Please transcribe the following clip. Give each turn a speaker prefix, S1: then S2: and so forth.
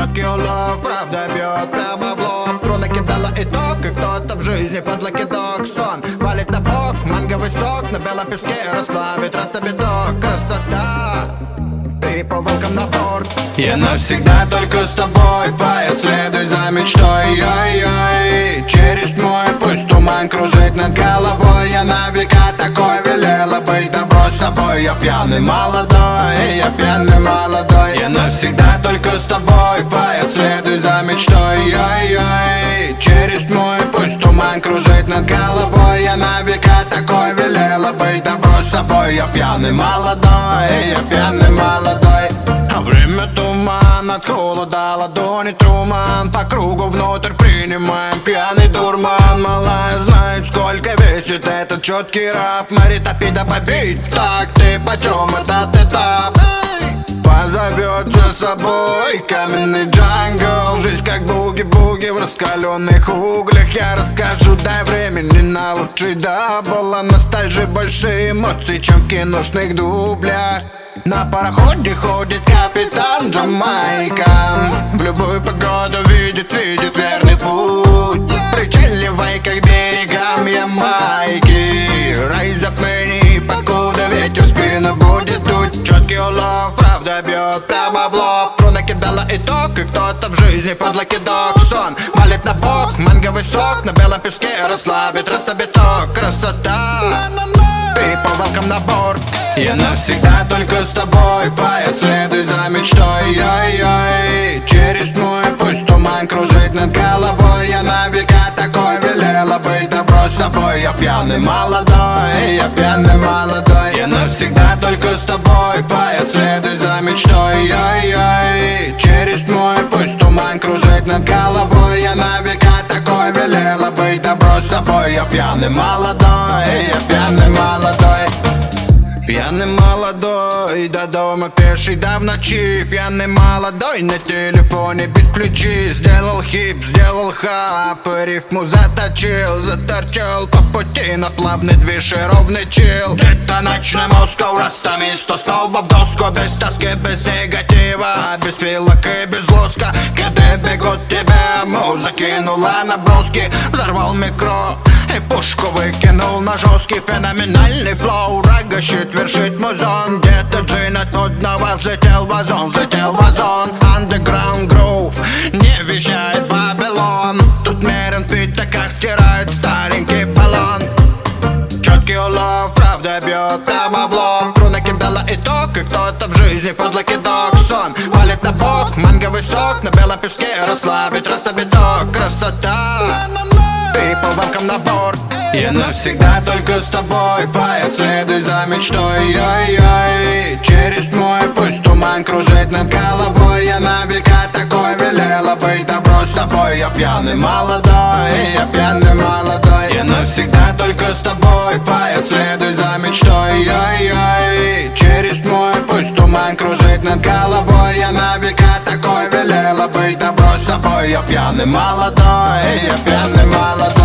S1: Четкий улов, правда бьет прямо в лоб. Тру накидала итог, и кто-то в жизни подлый кидок. Сон валит на бок, манговый сок. На белом песке расслабит растобиток. Красота, people, welcome на борт. Я навсегда только с тобой, поезд, следуй за мечтой. Ой-ой, через тьму и пусть туман кружит над головой. Я на века такой велела быть, добро с собой. Я пьяный молодой, я пьяный молодой. Я навсегда только с тобой, поезд, следуй за мечтой. Ой-ой, через тьму и пусть туман кружит над головой. Я на века такой велела быть, добро с собой. Я пьяный молодой, я пьяный молодой. А время туман, от холода ладони Труман. По кругу внутрь принимаем пьяный дурман. Малая знает, сколько весит этот четкий рап. Мэри топи да побить в такт. Ты почем этот этап? Позовет за собой каменный джангл. Жизнь как буги-буги в раскаленных углях. Я расскажу, дай времени на лучший дабл. А ностальжи больше эмоций, чем в киношных дублях. На пароходе ходит капитан Джамайка. В любую погоду видит верный путь. Причаливай к берегам Ямайки. Rise up many, покуда ветер в спину будет дуть. Четкий улов, правда бьет прямо в лоб. Тру накидала итог, и кто-то в жизни подлый кидок. Сон валит на бок, манговый сок. На белом песке расслабит растобиток. Красота, people, welcome на борт. Я навсегда только с тобой, поезд, следуй за мечтой. Ой-ой, через тьму и пусть туман кружит над головой. Я на века такой велела быть, добро с собой. Я пьяный молодой, я пьяный молодой. Я навсегда только с тобой, поезд, следуй за мечтой. Ой-ой, через тьму и пусть туман кружит над головой. Я на века такой велела быть, добро с собой. Я пьяный молодой, я пьяный молодой. Пьяный молодой, до дома пеший, да в ночи. Пьяный молодой, на телефоне бит ключи. Сделал хип, сделал хап, рифму заточил. Заторчал по пути на плавный движ и ровный чил. Где-то ночной Москва, растамисто снова в доску. Без тоски, без негатива, без филок и без лоска. Когда бегут тебя, муза кинула наброски. Взорвал микро и пушку выкинул на жесткий феноменальный флоу. Рага щит вершит музон. Где-то джин от нудного взлетел вазон. Взлетел вазон, underground groove. Не вещает Вавилон. Тут мерен в пятаках, стирает старенький баллон. Четкий улов, правда бьет прямо в лоб. Тру накидала итог, и кто-то в жизни подлый кидок. Сон валит на бок, манговый сок. На белом песке расслабит растобиток. Красота, people, welcome на борт. Я навсегда только с тобой, поезд, следуй за мечтой. Ой-ой, через тьму и пусть туман кружит над головой. Я на века такой велела быть, добро с собой. Я пьяный молодой, я пьяный молодой. Я навсегда только с тобой, поезд, следуй за мечтой. Ой-ой, через тьму и пусть туман кружит над головой. Я на века такой велела быть, добро с собой. Я пьяный молодой, я пьяный молодой.